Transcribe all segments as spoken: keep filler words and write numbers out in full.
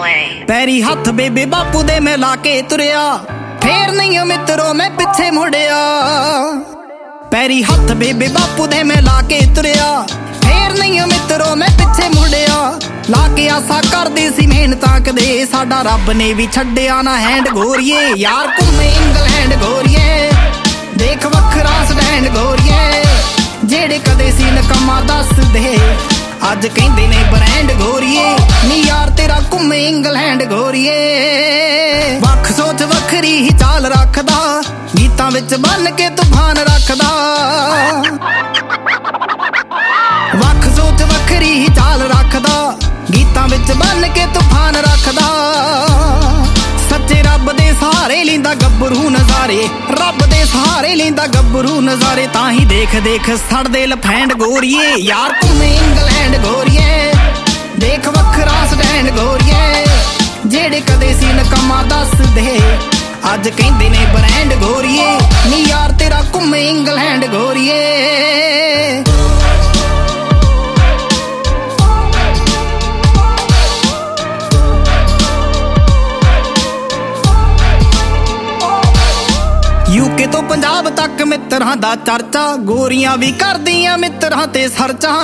way. ਪੈਰੀ ਹੱਥ ਬੇਬੇ ਬਾਪੂ ਦੇ ਮੈਂ ਲਾ ਕੇ ਤੁਰਿਆ, ਫੇਰ ਨਹੀਂ ਮਿੱਤਰੋ ਮੈਂ ਪਿੱਛੇ ਮੁੜਿਆ। ਪੈਰੀ ਹੱਥ ਬੇਬੇ ਬਾਪੂ ਦੇ ਮੈਂ ਲਾ ਕੇ ਤੁਰਿਆ, ਫੇਰ ਨਹੀਂ ਮਿੱਤਰੋ ਮੈਂ ਪਿੱਛੇ ਮੁੜਿਆ। ਲਾ ਕੇ ਆਸਾ ਕਰਦੀ ਸੀ ਮਿਹਨਤਾਂ ਕਦੇ, ਸਾਡਾ ਰੱਬ ਨੇ ਵੀ ਛੱਡਿਆ ਨਾ ਹੈਂਡ ਗੋਰੀਏ। ਯਾਰ ਘੁੰਮੇ ਇੰਗਲੈਂਡ ਗੋਰੀਏ, ਦੇਖ ਵੱਖਰਾ ਸਟੈਂਡ ਗੋਰੀਏ। ਜਿਹੜੇ ਕਦੇ ਸੀ ਨਕਮਾ ਦੱਸਦੇ, ਅੱਜ ਕਹਿੰਦੇ ਨੇ ਬ੍ਰਾਂਡ ਗੋਰੀਏ। ਨੀ ਯਾਰ ਤੇਰਾ ਘੁੰਮੇ ਇੰਗਲੈਂਡ ਗੋਰੀਏ। ਵੱਖ ਸੋਚ ਵੱਖਰੀ ਹੀ ਚਾਲ ਰੱਖਦਾ, ਗੀਤਾਂ ਵਿੱਚ ਬੰਨ ਕੇ ਤੂਫਾਨ ਰੱਖਦਾ। ਵੱਖ ਸੋਚ ਵੱਖਰੀ ਹੀ ਚਾਲ ਰੱਖਦਾ, ਗੀਤਾਂ ਵਿੱਚ ਬੰਨ ਕੇ ਤੂਫਾਨ ਰੱਖਦਾ। ਸੱਚੇ ਰੱਬ ਦੇ ਸਹਾਰੇ ਲੈਂਦਾ ਗੱਭਰੂ ਨਜ਼ਾਰੇ, ਰੱਬ ਦੇ ਸਹਾਰੇ ਲੈਂਦਾ ਗੱਭਰੂ ਨਜ਼ਾਰੇ। ਤਾਂ ਹੀ ਦੇਖ ਦੇਖ ਸੜਦੇ ਲਫੈਂਡ ਗੋਰੀਏ। ਯਾਰ ਘੁੰਮੇ ਇੰਗਲੈਂਡ ਗੋਰੀਏ, ਦੇਖ ਵੱਖਰਾ ਸਟੈਂਡ ਗੋਰੀਏ। ਜਿਹੜੇ ਕਦੇ ਸੀ ਨਕਮਾ ਦੱਸਦੇ, ਅੱਜ ਕਹਿੰਦੇ ਨੇ ਬ੍ਰਾਂਡ ਗੋਰੀਏ। ਨੀ ਯਾਰ ਤੇਰਾ ਘੁੰਮੇ ਇੰਗਲੈਂਡ ਗੋਰੀਏ। ਯੂਕੇ ਤੋਂ ਪੰਜਾਬ ਤੱਕ ਮਿੱਤਰਾਂ ਦਾ ਚਰਚਾ, ਗੋਰੀਆਂ ਵੀ ਕਰਦੀਆਂ ਮਿੱਤਰਾਂ ਤੇ ਸਰਚਾਂ।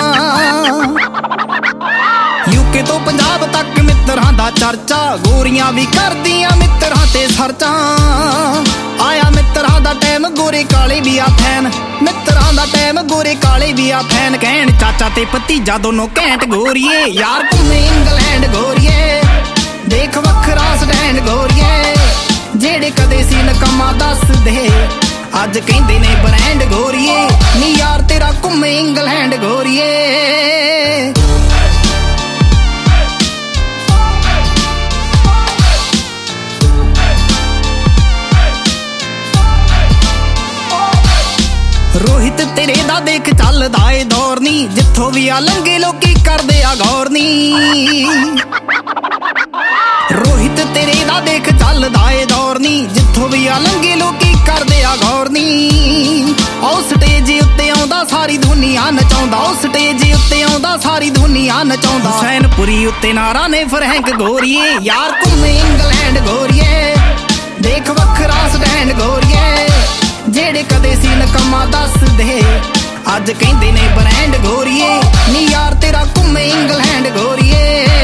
ਯੂਕੇ ਤੋਂ ਪੰਜਾਬ ਤੱਕ ਮਿੱਤਰਾਂ ਦਾ ਚਰਚਾ, ਗੋਰੀਆਂ ਵੀ ਕਰਦੀਆਂ ਮਿੱਤਰਾਂ ਤੇ ਸਰਚਾਂ। ਆਇਆ ਮਿੱਤਰਾਂ ਦਾ ਟਾਈਮ, ਗੋਰੇ ਕਾਲੇ ਵੀ ਆ ਫੈਨ। ਮਿੱਤਰਾਂ ਦਾ ਟਾਈਮ, ਗੋਰੇ ਕਾਲੇ ਵੀ ਆ ਫੈਨ। ਕਹਿਣ ਚਾਚਾ ਤੇ ਭਤੀਜਾ ਦੋਨੋਂ ਘੈਂਟ ਗੋਰੀਏ। ਯਾਰ ਘੁੰਮੇ ਇੰਗਲੈਂਡ ਗੋਰੀਏ, ਦੇਖ ਵੱਖਰਾ ਸਟੈਂਡ ਗੋਰੀਏ। ਜਿਹੜੇ ਕਦੇ ਸੀ ਨਕਮਾ ਦੱਸਦੇ, ਅੱਜ ਕਹਿੰਦੇ ਨੇ ਬ੍ਰਾਂਡ ਗੋਰੀਏ। ਨੀ ਯਾਰ ਤੇਰਾ ਘੁੰਮੇ ਇੰਗਲੈਂਡ ਗੋਰੀਏ। ਰੋਹਿਤ ਤੇਰੇ ਦਾ ਦੇਖ ਚੱਲਦਾ ਏ ਦੌਰ ਨੀ, ਜਿੱਥੋਂ ਵੀ ਆ ਲੰਘੇ ਲੋਕੀ ਕਰਦੇ ਆ ਗੌਰ ਨੀ। ਰੋਹਿਤ ਤੇਰੇ ਦਾ ਦੇਖ ਚੱਲਦਾ ਏ ਦੌਰ ਨੀ, ਜਿੱਥੋਂ ਵੀ ਆ ਲੰਘੇ ਲੋਕੀ ਕਰਦੇ ਆ ਗੌਰ ਨੀ। ਉਹ ਸਟੇਜ ਉੱਤੇ ਆਉਂਦਾ ਸਾਰੀ ਦੁਨੀਆ ਨਚਾਉਂਦਾ, ਉਹ ਸਟੇਜ ਉੱਤੇ ਆਉਂਦਾ ਸਾਰੀ ਦੁਨੀਆ ਨਚਾਉਂਦਾ। ਹੁਸੈਨਪੁਰੀ ਉੱਤੇ ਨਾਰਾ ਨੇ ਫਰੈਂਕ ਗੋਰੀਏ। ਯਾਰ ਘੁੰਮੇ ਇੰਗਲੈਂਡ ਗੋਰੀਏ, ਦੇਖ ਵੱਖਰਾ ਸਟੈਂਡ ਗੋਰੀਏ। ਜਿਹੜੇ ਕਦੇ ਸੀ ਨਕਮਾ ਦੱਸਦੇ, ਅੱਜ ਕਹਿੰਦੇ ਨੇ ਬ੍ਰਾਂਡ ਗੋਰੀਏ। ਨੀ ਯਾਰ ਤੇਰਾ ਘੁੰਮੇ ਇੰਗਲੈਂਡ ਗੋਰੀਏ।